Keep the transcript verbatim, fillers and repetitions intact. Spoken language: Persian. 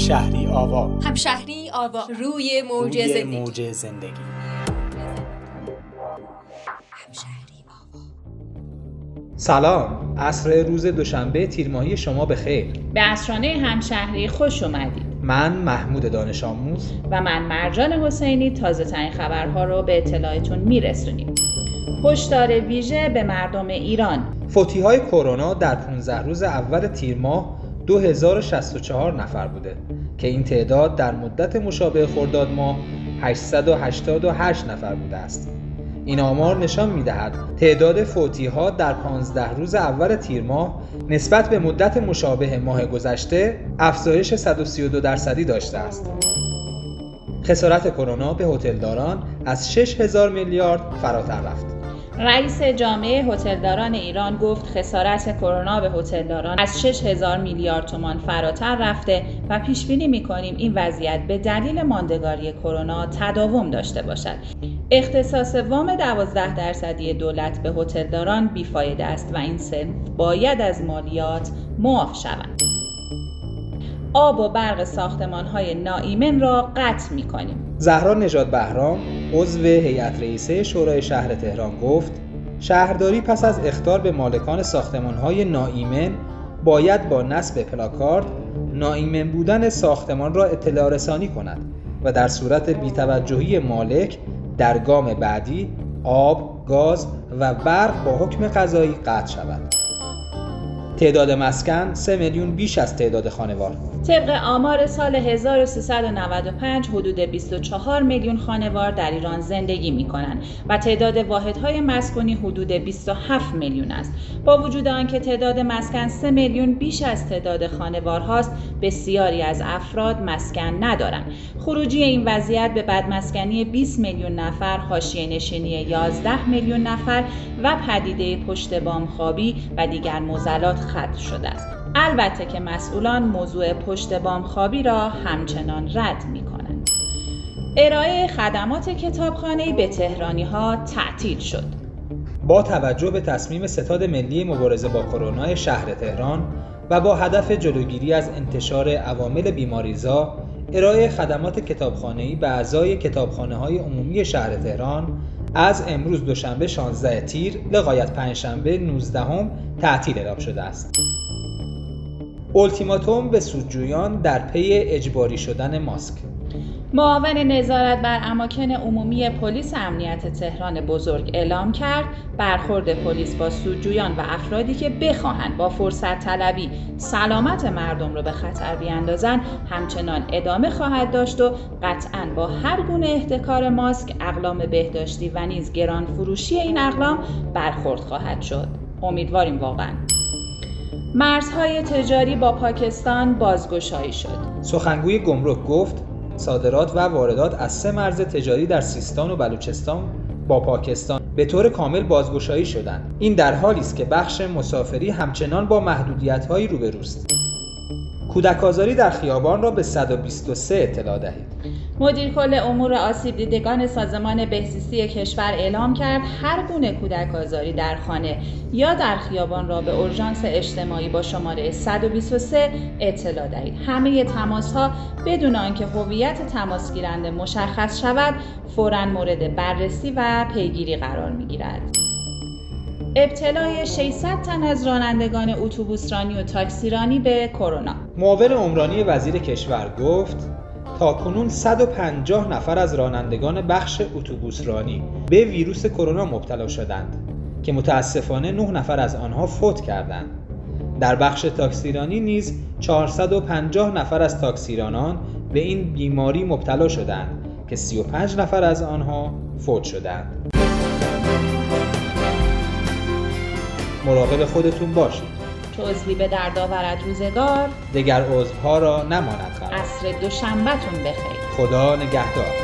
همشهری آوا. همشهری آوا، روی موج روی زندگی. موج زندگی. همشهری آوا. سلام، عصر روز دوشنبه تیر ماهی شما بخیر. به عصرانه همشهری خوش اومدید. من محمود دانش آموز و من مرجان حسینی تازه ترین خبرها رو به اطلاعتون میرسونیم. هشدار ویژه به مردم ایران. فوتی‌های کرونا در پانزده روز اول تیر ماه دو هزار و شصت و چهار نفر بوده که این تعداد در مدت مشابه خرداد ماه هشتصد و هشتاد و هشت نفر بوده است. این آمار نشان می‌دهد تعداد فوتی‌ها در پانزده روز اول تیر ماه نسبت به مدت مشابه ماه گذشته افزایش صد و سی و دو درصدی داشته است. خسارت کرونا به هتلداران از شش هزار میلیارد فراتر رفت. رئیس جامعه هتلداران ایران گفت خسارت کرونا به هتلداران از شش هزار میلیارد تومان فراتر رفته و پیش بینی می‌کنیم این وضعیت به دلیل ماندگاری کرونا تداوم داشته باشد. اختصاص وام دوازده درصدی دولت به هتلداران بیفایده است و این صنف باید از مالیات معاف شوند. آب و برق ساختمان‌های ناایمن را قطع می‌کنیم. زهرا نژاد بهرام عضو هیئت رئیسه شورای شهر تهران گفت شهرداری پس از اخطار به مالکان ساختمان‌های ناایمن باید با نصب پلاکارد ناایمن بودن ساختمان را اطلاع رسانی کند و در صورت بی‌توجهی مالک در گام بعدی آب، گاز و برق با حکم قضایی قطع شود. تعداد مسکن سه میلیون بیش از تعداد خانوار. طبق آمار سال هزار و سیصد و نود و پنج حدود بیست و چهار میلیون خانوار در ایران زندگی می‌کنند و تعداد واحدهای مسکونی حدود بیست و هفت میلیون است. با وجود آنکه تعداد مسکن سه میلیون بیش از تعداد خانوارهاست، بسیاری از افراد مسکن ندارند. خروجی این وضعیت به بدمسکنی بیست میلیون نفر، حاشیه‌نشینی یازده میلیون نفر و پدیده پشت بام خوابی و دیگر معضلات ختم شده است. البته که مسئولان موضوع پشت بام خوابی را همچنان رد می کنند. ارائه خدمات کتابخانه‌ای به تهرانی‌ها تعطیل شد. با توجه به تصمیم ستاد ملی مبارزه با کرونا شهر تهران و با هدف جلوگیری از انتشار عوامل بیماریزا، ارائه خدمات کتابخانه‌ای به اعضای کتابخانه‌های عمومی شهر تهران از امروز دوشنبه شانزده تیر لغایت پنجشنبه نوزدهم تعطیل اعلام شده است. اولتیماتوم به سودجویان در پی اجباری شدن ماسک. معاون نظارت بر اماکن عمومی پلیس امنیت تهران بزرگ اعلام کرد برخورد پلیس با سودجویان و افرادی که بخواهند با فرصت طلبی سلامت مردم را به خطر بیاندازند همچنان ادامه خواهد داشت و قطعاً با هر گونه احتکار ماسک، اقلام بهداشتی و نیز گران فروشی این اقلام برخورد خواهد شد. امیدواریم واقعاً. مرزهای تجاری با پاکستان بازگشایی شد. سخنگوی گمرک گفت صادرات و واردات از سه مرز تجاری در سیستان و بلوچستان با پاکستان به طور کامل بازگشایی شدند. این در حالی است که بخش مسافری همچنان با محدودیت‌هایی روبروست. کودک آزاری در خیابان را به صد و بیست و سه اطلاع دهید. مدیر کل امور آسیب دیدگان سازمان بهزیستی کشور اعلام کرد هر گونه کودک آزاری در خانه یا در خیابان را به اورژانس اجتماعی با شماره صد و بیست و سه اطلاع دهید. همه تماس‌ها بدون آنکه هویت تماسگیرنده مشخص شود فوراً مورد بررسی و پیگیری قرار می‌گیرد. ابتلای ششصد تن از رانندگان اتوبوسرانی و تاکسیرانی به کرونا. معاون عمرانی وزیر کشور گفت تاکنون صد و پنجاه نفر از رانندگان بخش اتوبوسرانی به ویروس کرونا مبتلا شدند که متاسفانه نه نفر از آنها فوت کردند. در بخش تاکسیرانی نیز چهارصد و پنجاه نفر از تاکسیرانان به این بیماری مبتلا شدند که سی و پنج نفر از آنها فوت شدند. مراقب خودتون باشید. چو عضوی به درد آورد روزگار، دگر عضوها را نماند قرار. عصر دوشنبه‌تون بخیر. خدا نگهدار.